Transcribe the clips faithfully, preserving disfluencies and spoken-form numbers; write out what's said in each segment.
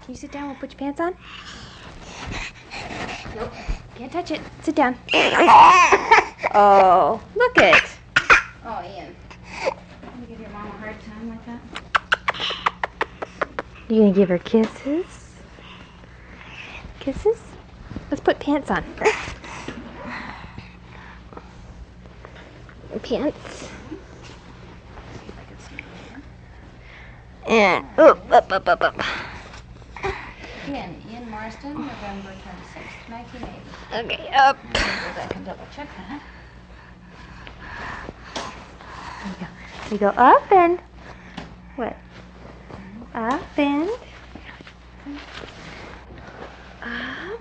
Can you sit down? We'll put your pants on. Nope. Can't touch it. Sit down. Oh, look it. Oh, Ian. Can you give your mom a hard time like that? You gonna give her kisses? Kisses? Let's put pants on. Pants. And up, up, up, up, up. Ian, Ian Marston, November twenty-sixth, nineteen eighty. Okay, up. I can double check that. There you go. You go up and what? Up and up,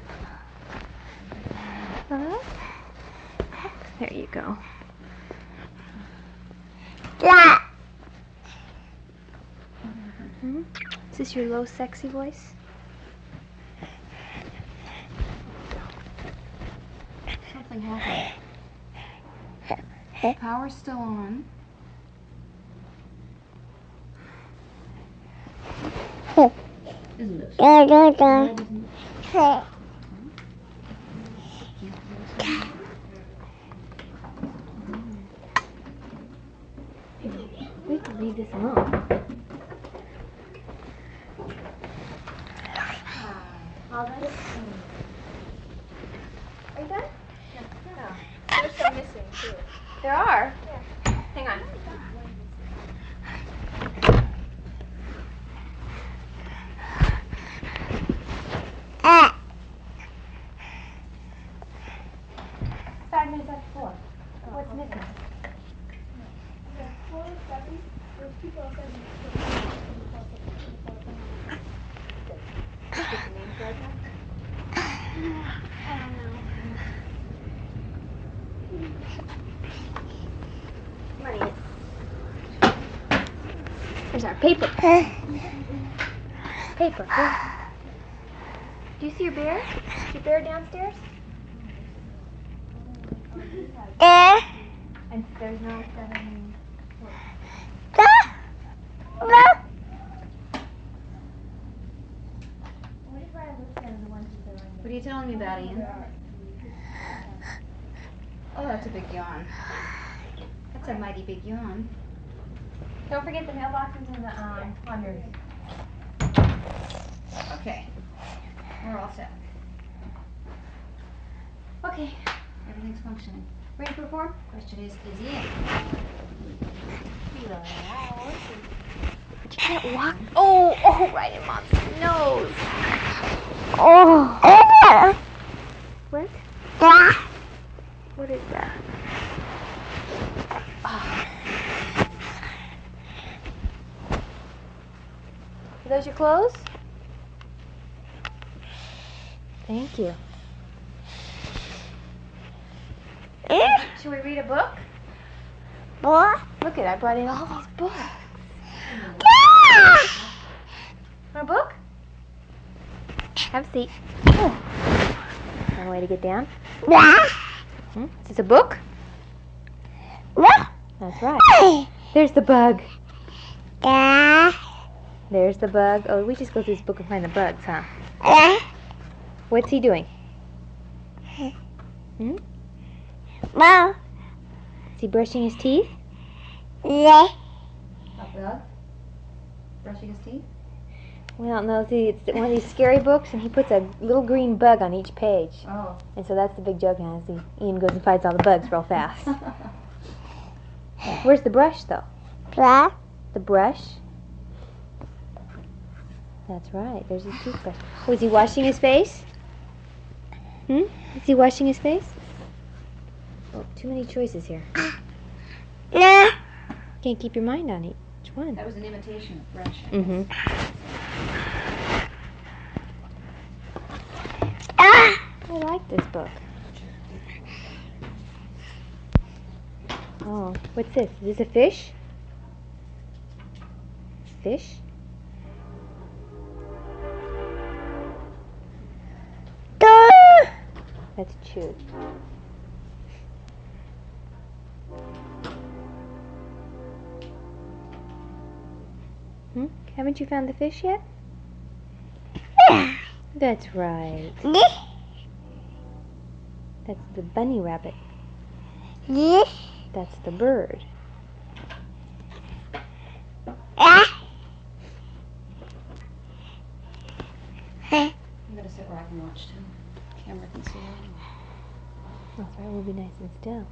up. There you go. Yeah. Mm-hmm. Is this your low, sexy voice? Something happened. Power's still on. Isn't it? Da, da, da. We can leave this alone. I'll let it sing. Are you done? No. No. There's some missing, too. There are? Yeah. Hang on. Ah. Five minutes after four. What's missing? Four, seven, there's two, four, seven. Get the names right now? I don't know. Money. Here's our paper. Paper. Do you see your bear? Is your bear downstairs? Da. And there's no seven. Da. Da. What are you telling me about, Ian? Oh, that's a big yawn. That's a mighty big yawn. Don't forget the mailboxes and the um, laundry. Okay. We're all set. Okay. Everything's functioning. Ready to perform? Question is, is Ian? But you can't walk. Oh, oh, right in Mom's nose. Oh. Da. What? Da. What is that? Oh. Are those your clothes? Thank you. Eh? Should we read a book? What? Look it, I brought in all these books. Da. Want a book? Have a seat. Oh. One way to get down. Da. Hmm? Is this a book? Da. That's right. There's the bug. Da. There's the bug. Oh, we just go through this book and find the bugs, huh? Da. What's he doing? Hmm? Da. Is he brushing his teeth? Da. A bug? Brushing his teeth? Well, no, see, it's one of these scary books, and he puts a little green bug on each page. Oh. And so that's the big joke now. See, Ian goes and fights all the bugs real fast. Where's the brush, though? Da. The brush? That's right. There's his toothbrush. Oh, is he washing his face? Hmm? Is he washing his face? Oh, too many choices here. Da. Can't keep your mind on each one. That was an imitation of brush. Mm-hmm. Da. I like this book. Oh, what's this? Is this a fish? Fish? Da. That's chewed. Hmm? Haven't you found the fish yet? That's right. This. That's the bunny rabbit. This. That's the bird. Ah. I'm gonna sit where I can watch too. Camera can see it. That's right, we'll be nice and still.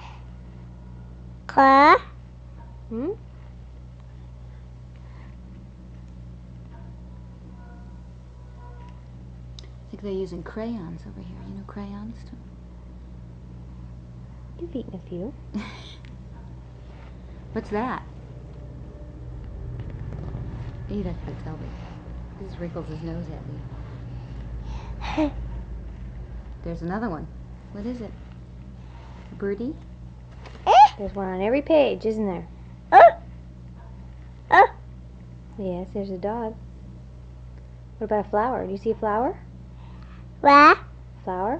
Car. Hmm? I think they're using crayons over here. You know crayons too? You've eaten a few. What's that? Eat it, but tell me. He just wrinkles his nose at me. There's another one. What is it? A birdie? There's one on every page, isn't there? Oh. Oh. Yes, there's a dog. What about a flower? Do you see a flower? What? Flower?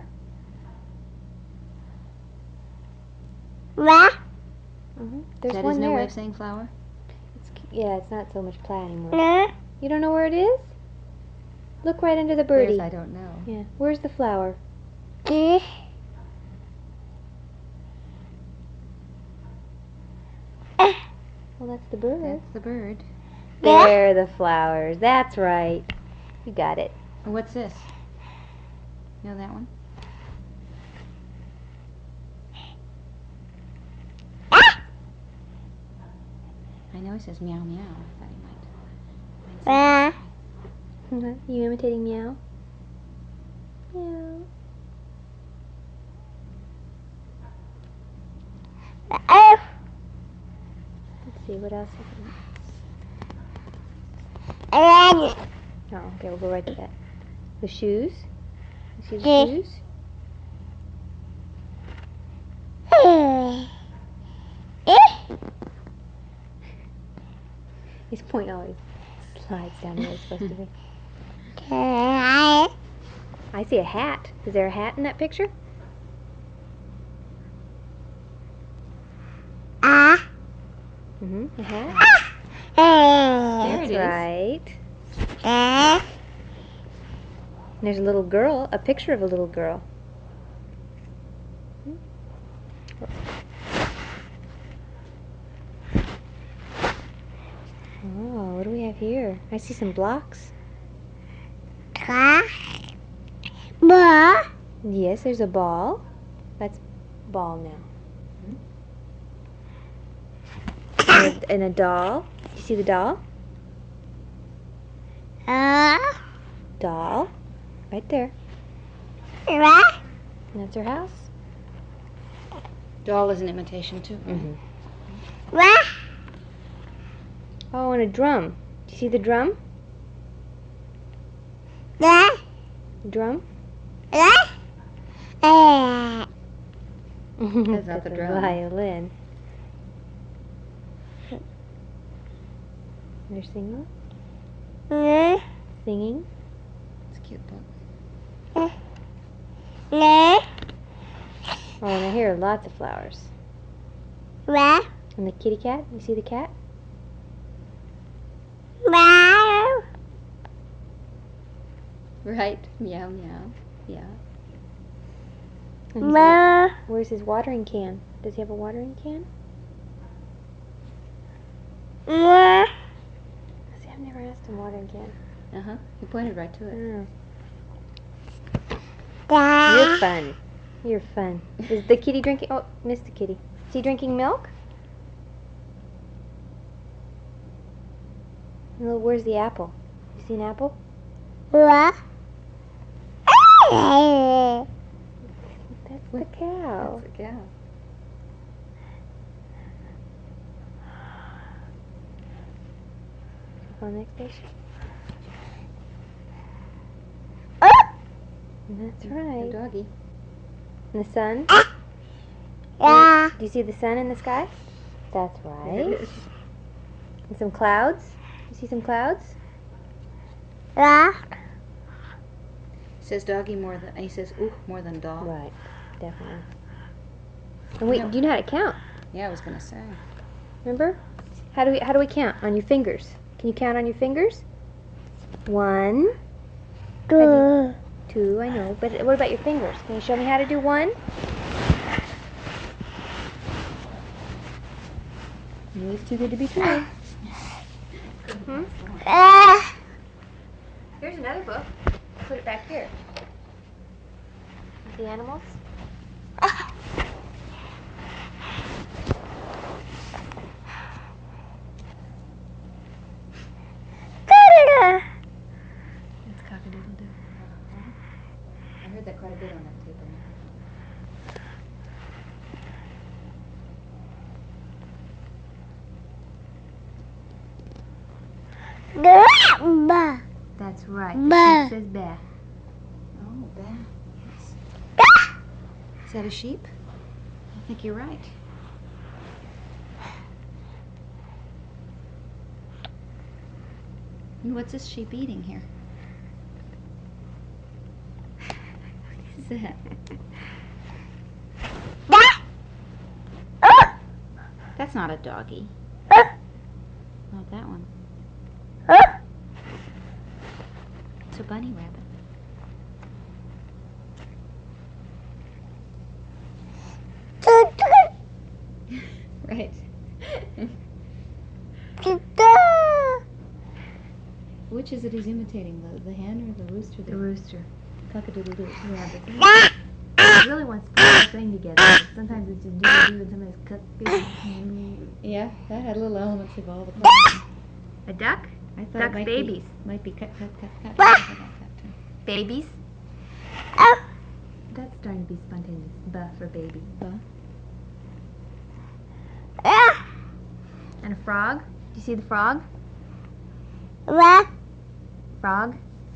What? Mm-hmm. There's That one is no there. way of saying flower? It's, yeah, it's not so much plaid anymore. No. You don't know where it is? Look right under the birdie. There's, I don't know. Yeah. Where's the flower? This. Well, that's the bird. That's the bird. There are the flowers. That's right. You got it. And what's this? You know that one? Ah. I know he says meow meow. I thought he might. might say What? You imitating meow? Meow. Oh. Let's see, what else is in Oh. Oh, okay, we'll go right to that. The shoes. You see the Yes. shoes? His point always slides down where it's supposed to be. Ah. I see a hat. Is there a hat in that picture? Mm-hmm. A hat? There That's it is. right. Ah. And there's a little girl, a picture of a little girl. Oh, what do we have here? I see some blocks. Car. Ball. Yes, there's a ball. That's ball now. And a, and a doll. You see the doll? Ah. Doll. Right there. What? And that's her house. Doll is an imitation too. Mm-hmm. What? Oh, and a drum. Do you see the drum? What? Drum? What? Ah. That's not the a drum. violin. They're singing. No. Singing. It's a cute book. No. Oh, and I hear lots of flowers. What? And the kitty cat. You see the cat? Wow. Right. Meow meow. Yeah. And he's wa- Wow. Where's his watering can? Does he have a watering can? Wow. See, I've never asked him watering can. Uh huh. He pointed right to it. Oh. Da. You're fun. You're fun. Is the kitty drinking? Oh, missed the kitty. Is he drinking milk? No, where's the apple? You see an apple? What? Ah. That's the cow. That's a cow. On the next page. Oh. That's The right. doggy. And the sun. Yeah. Do you see the sun in the sky? That's There right. it is. And some clouds. You see some clouds? What? Says doggy more than. He says ooh more than dog. Right. Definitely. And wait, Yeah. do you know how to count? Yeah, I was gonna say. Remember? How do we how do we count? On your fingers. Can you count on your fingers? One, Two. Two, I know. But what about your fingers? Can you show me how to do one? It's too good to be true. Hmm? Ah. Here's another book. Put it back here. The animals. It's cock-a-doodle-doo. I heard that quite a bit on that tape. Ba. That's right. Ba. The sheep says ba. Oh, that. Is that a sheep? I think you're right. And what's this sheep eating here? What is that? That's not a doggy. Not that one. It's a bunny rabbit. Right. Which is it he's imitating, the, the hen or the rooster? The rooster. Cock-a-doodle-doo. Yeah, but he really wants to put the whole thing together. Sometimes it's just doodle-doo and sometimes cook. Yeah, that had little elements of all the parts. A duck? I thought Duck's it might babies. Be, might be cut, cut, cut, cut. Bah. cut, cut, cut, too. Babies? That's starting to be spontaneous. Buh for baby. Buh. And a frog? Do you see the frog? What? Frog?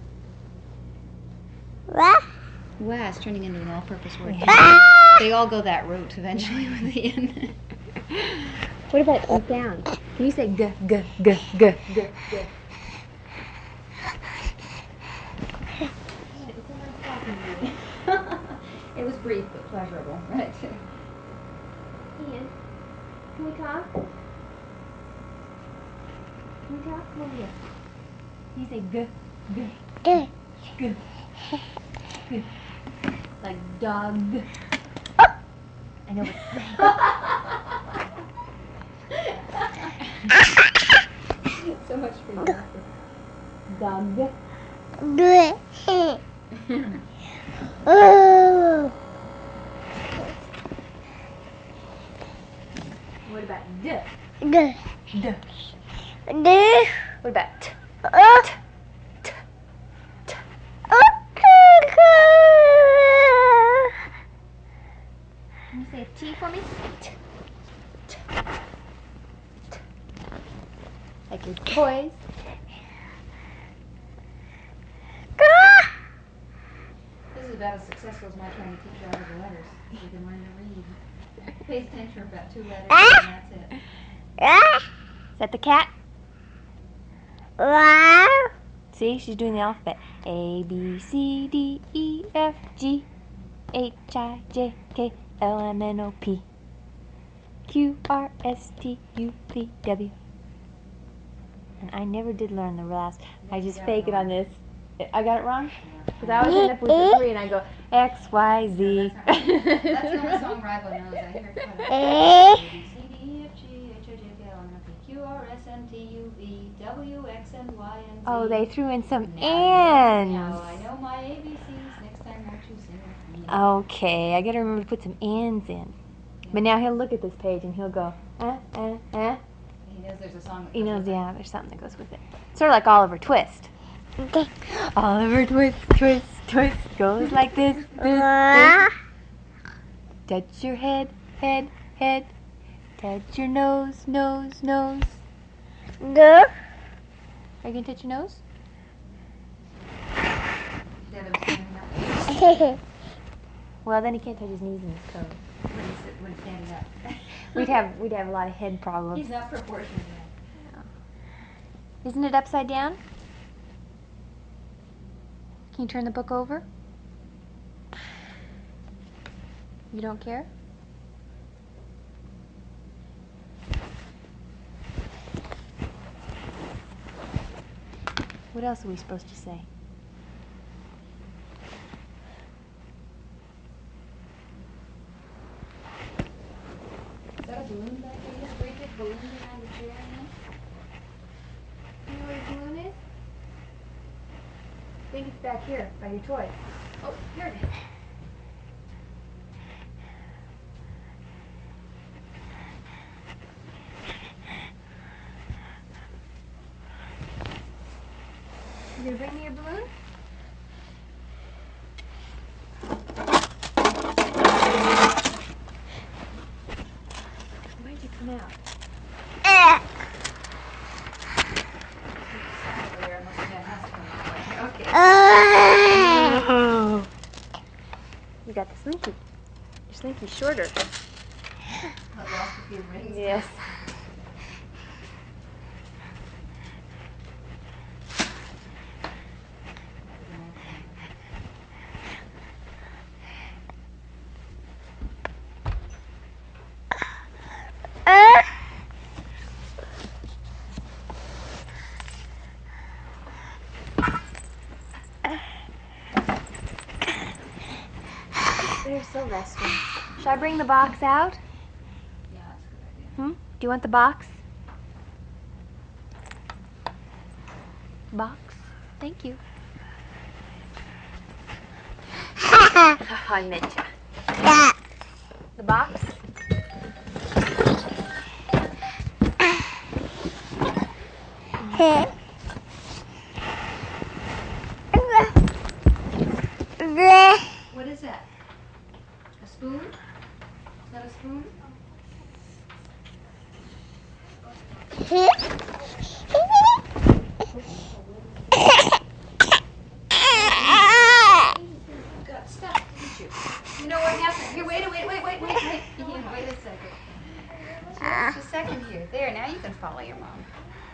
What? Wah is turning into an all-purpose word. Ah! They all go that route eventually with the end. What about the sound? Can you say g, g, g, g, g, g? It was brief but pleasurable, right? Ian, can we talk? Can we talk? Come over here. Can you say g, g, Good. g, g? Like dog. I know what. So much for you. Dog. Good. Oh. What about d? Good. D. Good. What about t? Oh. T. T. Can you say a T for me? T. T. T. Like your toys. This is about as successful as my trying to teach you all the letters. You can learn to read. Pay attention for about two letters and that's it. Is that the cat? Wow. See, she's doing the alphabet. A, B, C, D, E, F, G, H, I, J, K, L, M, N, O, P, Q, R, S, T, U, V, W. And I never did learn the last. I just fake it on this. I got it wrong? Because I always end up with the three and I go X, Y, Z. That's the only song Rival knows. I hear it quite a Eh. bit. A, B, C, D, E, F, G, H, I, J, K, L, M, N, O, P, Q, R, S, N, T, U, V, W, X, and Y, and Z. Oh, they threw in some Now I know- Now ands. I know my A B Cs. Next time won't you sing with me? Okay, I gotta remember to put some ands in. But now he'll look at this page and he'll go, eh, eh, eh. He knows there's a song that He goes knows, with it. yeah, there's something that goes with it. Sort of like Oliver Twist. Okay. Oliver Twist, twist, twist, goes like this, this, this. Wow. Touch your head, head, head. Touch your nose, nose, nose. Good. Are you gonna touch your nose? Instead of standing up. Well, then he can't touch his knees and his toes. When he's sit- when standing up. We'd have we'd have a lot of head problems. He's not proportionate. Isn't it upside down? Can you turn the book over? You don't care? What else are we supposed to say? a balloon back there? You have a great big balloon behind the chair, you know? You know where the balloon is? I think it's back here, by your toy. Oh, here it is. You gonna bring me your balloon? Where'd you come out? Okay. Oh. You got the slinky. Your slinky's shorter. I lost a few rings. Yes. They're so resting. Should I bring the box out? Yeah, that's a good idea. Hmm? Do you want the box? Box? Thank you. I met you. The box? What is that? A spoon? Is that a spoon? You got stuck, didn't you? You know what happened? Here, wait, wait, wait, wait, wait, wait. Here, wait a second. Just a second here. There, now you can follow your mom.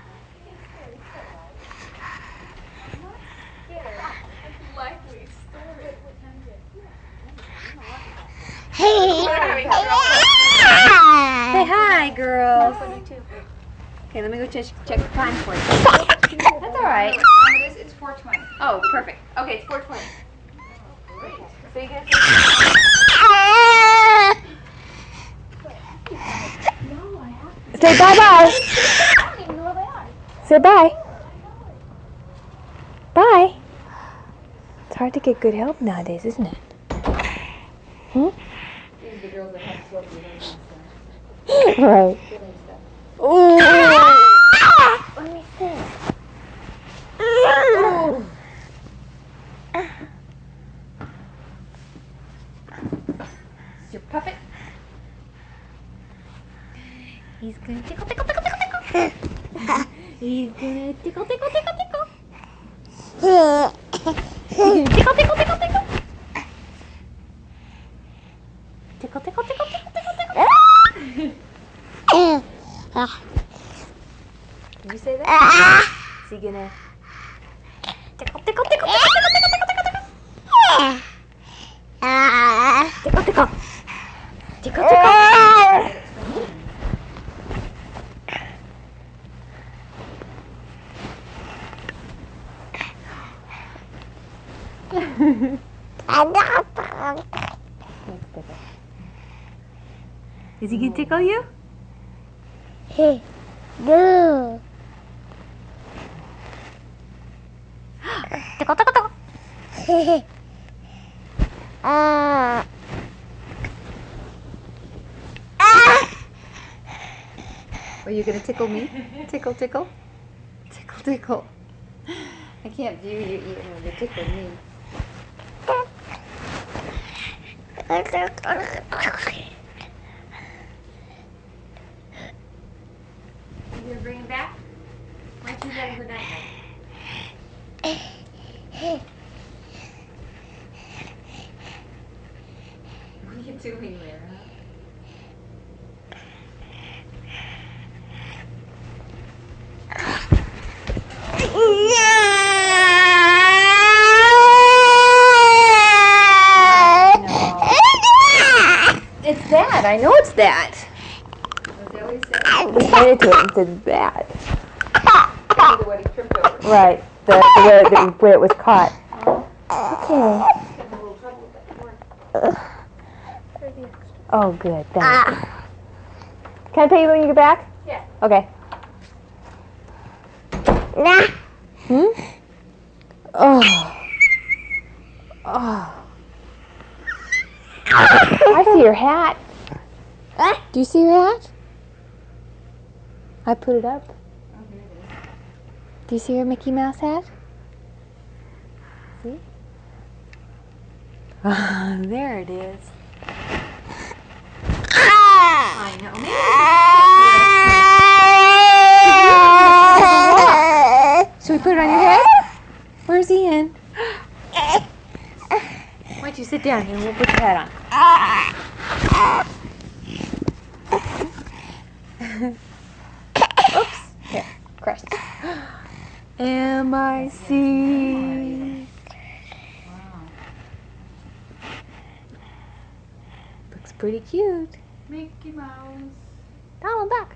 Say hi, girls. Okay, let me go check, check the time for you. That's all right. Um, it is, it's four twenty. Oh, perfect. Okay, it's four twenty. So you guys say bye-bye. Say bye. Bye. It's hard to get good help nowadays, isn't it? Hmm? These are the girls that have to go Right. Ooh. Let me see. Ooh. Your puppet. He's gonna tickle, tickle, tickle, tickle, tickle. He's gonna tickle, tickle, tickle, tickle. Tickle, tickle, tickle, tickle. Tickle, tickle, tickle, tickle, tickle, tickle. Did you say that? Is he gonna tickle, tickle, tickle, tickle, tickle, tickle, tickle, tickle, tickle. Tickle, tickle. Tickle, tickle. Is he gonna tickle you? Hey, no. Tickle, tickle, tickle. Ah. Are you going to tickle me? Tickle, tickle. Tickle, tickle. I can't view you eating when you tickle me. You gonna bring him back? Why don't you let him go night night? What are you doing there, huh? It's that. I know it's that. Was that what he said? We pointed to it and said that. Maybe the one he tripped over. Right. The, the, where, the where it was caught. Okay. Having a little trouble with that cord. Oh, good. Thanks. Can I put you on your back? Yeah. Okay. Nah. Hmm? Oh. Oh. I see your hat. Do you see your hat? I put it up. Do you see your Mickey Mouse hat? See? Ah, there it is. I know. Should we put it on your head? Where's Ian? Why don't you sit down here and we'll put your hat on. Oops. Here, crushed. M I C. Wow. Looks pretty cute. Mickey Mouse. Donald Duck.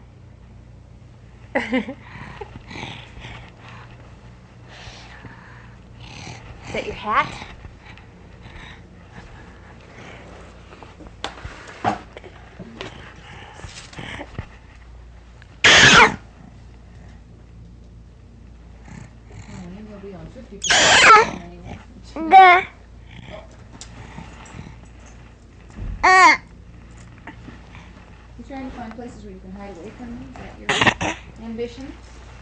Is that your hat? The. Uh. You're trying to find places where you can hide away from them? Is that your ambition?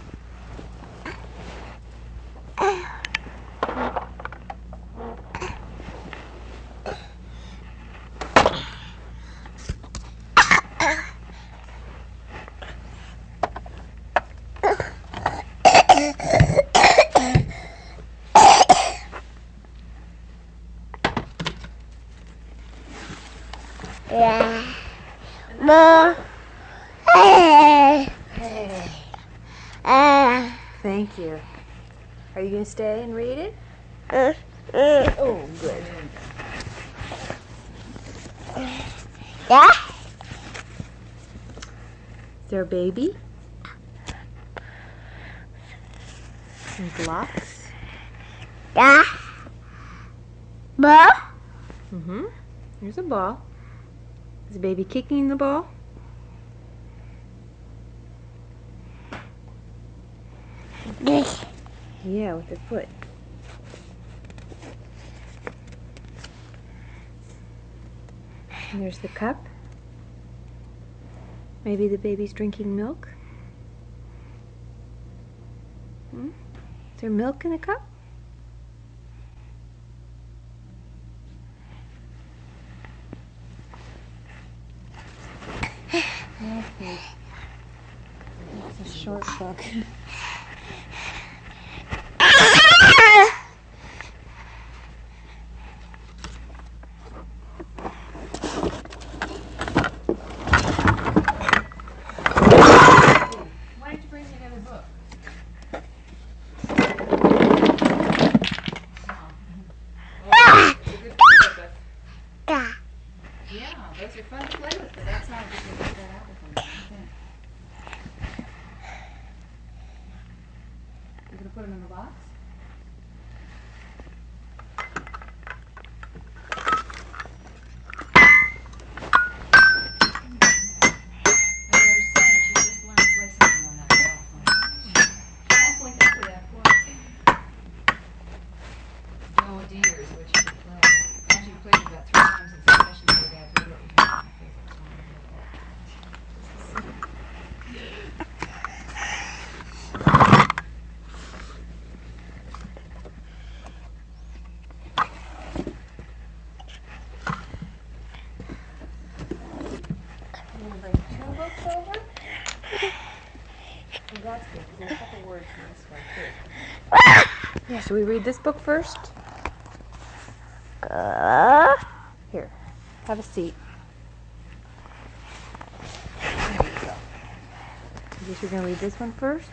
Yeah. More. Hey. Hey. Uh. Thank you. Are you going to stay and read it? Uh. Uh. Oh, good. Yeah. Is there a baby? Some blocks? Yeah. More. Mm-hmm. Here's a ball. Is the baby kicking the ball? This. Yeah, with her foot. And there's the cup. Maybe the baby's drinking milk. Hmm? Is there milk in the cup? It's a short book. Why didn't you bring me another book? Yeah. Yeah, those are fun to play with, but that's not a good thing to get out with them. Okay. You're going to put them in the box? Yeah, should we read this book first? Uh. Here, have a seat. There we go. I guess you're going to read this one first?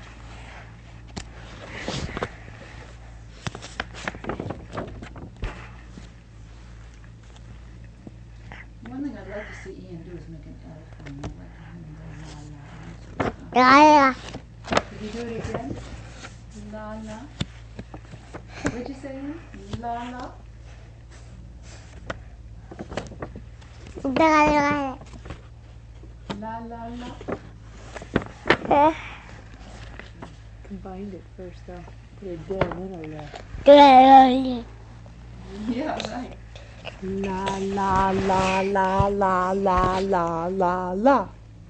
One thing I'd like to see Ian do is make an elephant. I'd like to hear him go la la. Yeah. Could you do it again? La la. What'd you say, Ian? La la. Yeah. La La la la. Uh, Combined it first though. Put a da and then a la. da, Yeah, right. La la la la la la la la la.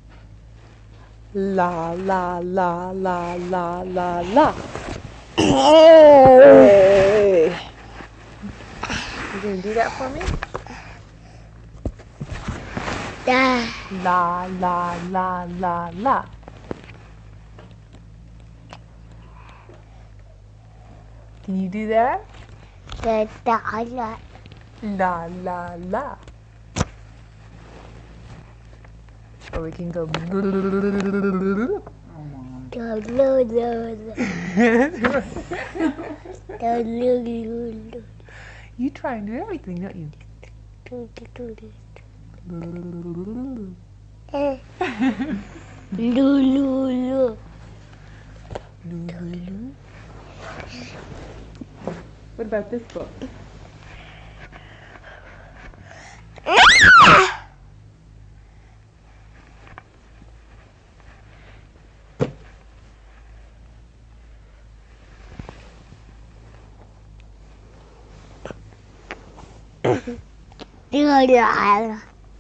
La la la la la la la. Hey. You gonna do that for me? da, La la la la la. Can you do that? da, da, da. La la la. Or we can go. Da, da, da, da. Da, da, da, da. You try and do everything, don't you? Do, do, do, do. Eh. Lu, lu, lu. What about this book? Da, da.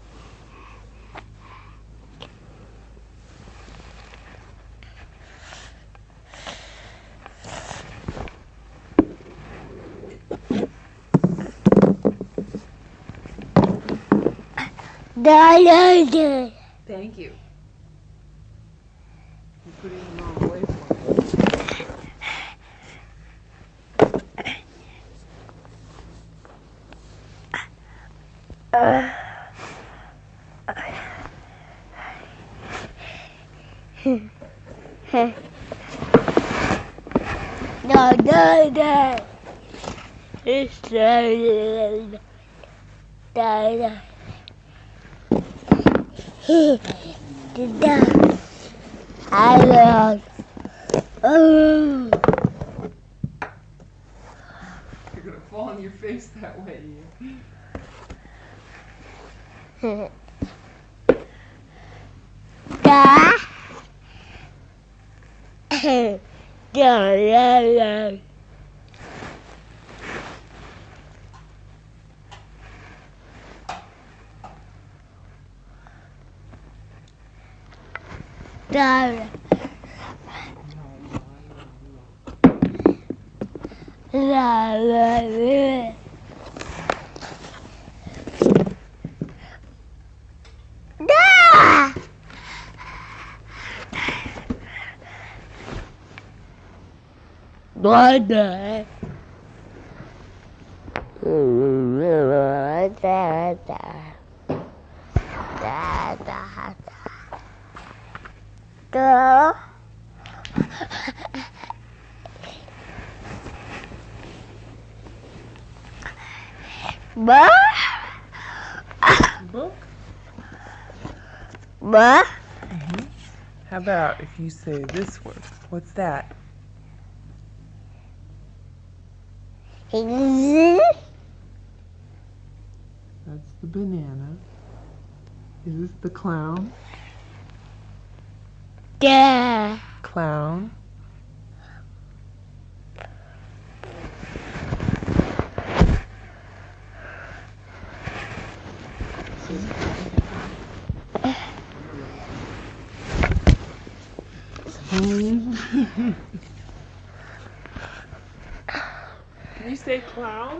Da, da, da. Thank you. You put it in the wrong way for me. Uh. Da, da, da. It's da, da, da, da. Da. I love. Oh. You're gonna fall on your face that way. Da. Da, da, da. Da. La, la, la. Da. Da, da. Da, da. Da, da, da. Ba. Book? Ba. Mm-hmm. How about if you say this word? What's that? Z. That's the banana. Is this the clown? Da. Clown. Can you say clown?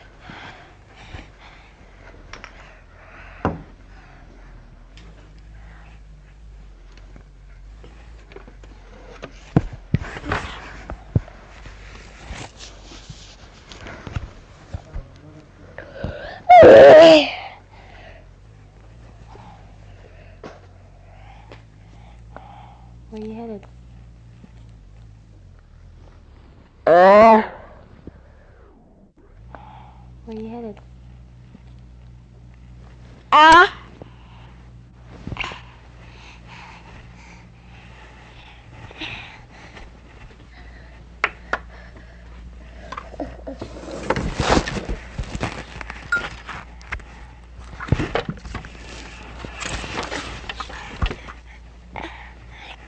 Where are you headed? Uh. Where are you headed? Ah.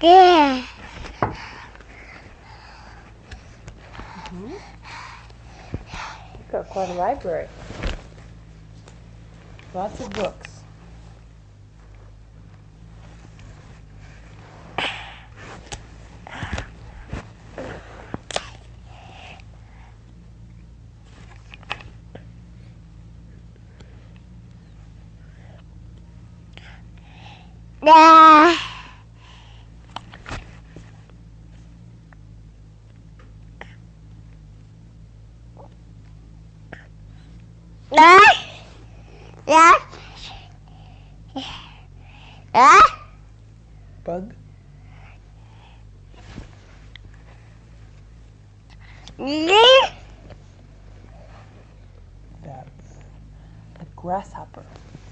Yeah. Mm-hmm. You've got quite a library. Lots of books. Da. Da. Da. Da. Bug. Da. That's a grasshopper.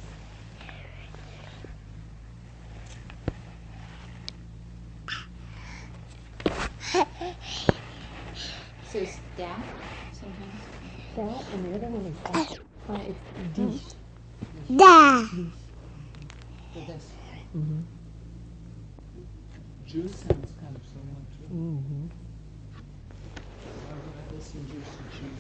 So it's that sometimes? That and the other one is that. Uh, it's dish. Da. For this. Mm-hmm. Juice sounds kind of similar too. Mm-hmm. I've listened to juice and cheese.